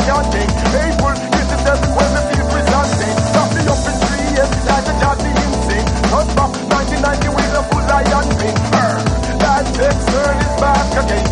can't think. Hateful, criticism when the feel presenting. Stop me up in 3 years, like a job be insane. Cut back 1990 with a full lion thing. That takes turn is back again.